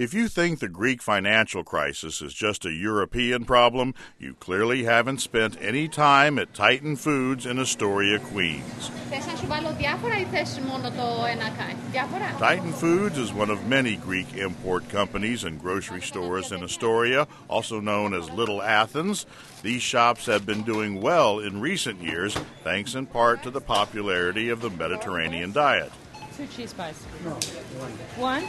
If you think the Greek financial crisis is just a European problem, you clearly haven't spent any time at Titan Foods in Astoria, Queens. Titan Foods is one of many Greek import companies and grocery stores in Astoria, also known as Little Athens. These shops have been doing well in recent years, thanks in part to the popularity of the Mediterranean diet. 2 cheese pies. No, one.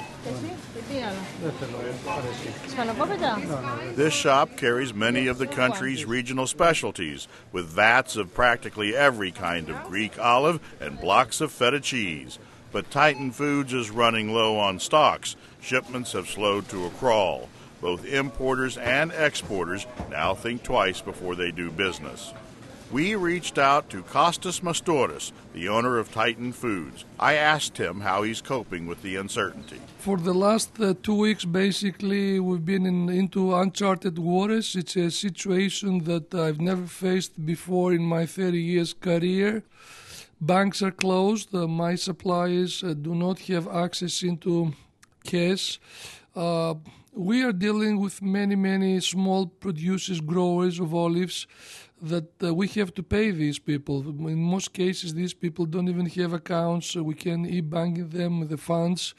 This shop carries many of the country's regional specialties, with vats of practically every kind of Greek olive and blocks of feta cheese. But Titan Foods is running low on stocks. Shipments have slowed to a crawl. Both importers and exporters now think twice before they do business. We reached out to Kostas Mastoras, the owner of Titan Foods. I asked him how he's coping with the uncertainty. For the last 2 weeks, basically, we've been into uncharted waters. It's a situation that I've never faced before in my 30 years career. Banks are closed. My suppliers do not have access into cash. We are dealing with many small producers, growers of olives that we have to pay these people. In most cases, these people don't even have accounts, so we can e-bank them the funds.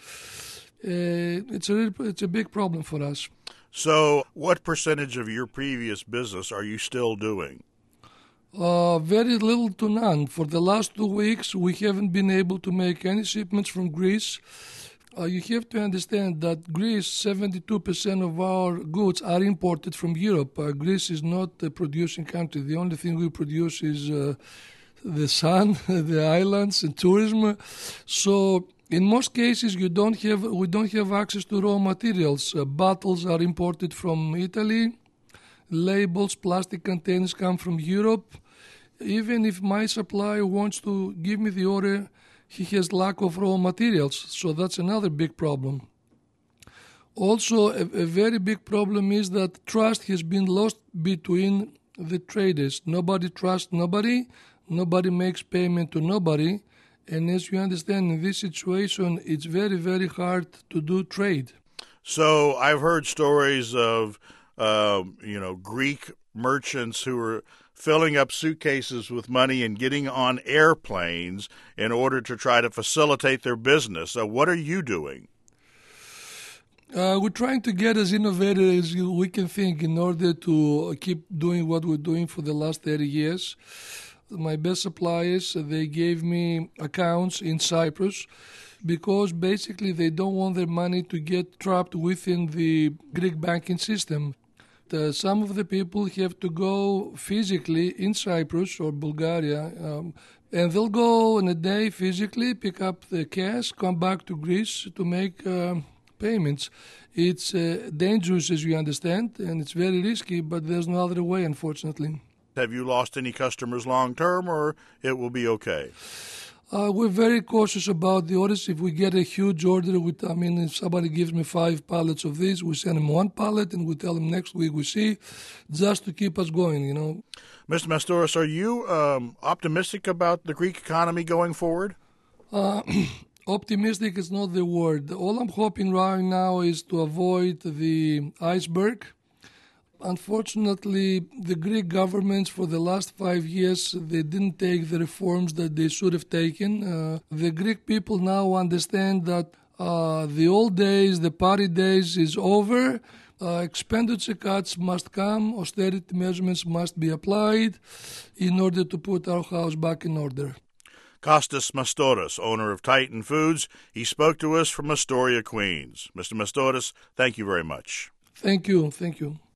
It's a big problem for us. So what percentage of your previous business are you still doing? Very little to none. For the last 2 weeks, we haven't been able to make any shipments from Greece. You have to understand that Greece, 72% of our goods are imported from Europe. Greece is not a producing country. The only thing we produce is the sun, the islands, and tourism. So in most cases, we don't have access to raw materials. Bottles are imported from Italy. Labels, plastic containers come from Europe. Even if my supplier wants to give me the order, he has lack of raw materials, so that's another big problem. Also, a very big problem is that trust has been lost between the traders. Nobody trusts nobody, nobody makes payment to nobody, and as you understand, in this situation, it's very hard to do trade. So I've heard stories of, Greek merchants who are filling up suitcases with money and getting on airplanes in order to try to facilitate their business. So what are you doing? We're trying to get as innovative as we can think in order to keep doing what we're doing for the last 30 years. My best suppliers, they gave me accounts in Cyprus because basically they don't want their money to get trapped within the Greek banking system. Some of the people have to go physically in Cyprus or Bulgaria, and they'll go in a day physically, pick up the cash, come back to Greece to make payments. It's dangerous, as you understand, and it's very risky, but there's no other way, unfortunately. Have you lost any customers long term, or it will be okay? We're very cautious about the orders. If we get a huge order, if somebody gives me 5 pallets of this, we send them 1 pallet and we tell them next week we see, just to keep us going, Mr. Mastoras, are you optimistic about the Greek economy going forward? Optimistic is not the word. All I'm hoping right now is to avoid the iceberg. Unfortunately, the Greek governments for the last 5 years, they didn't take the reforms that they should have taken. The Greek people now understand that the old days, the party days is over. Expenditure cuts must come. Austerity measurements must be applied in order to put our house back in order. Kostas Mastoras, owner of Titan Foods. He spoke to us from Astoria, Queens. Mr. Mastoras, thank you very much. Thank you.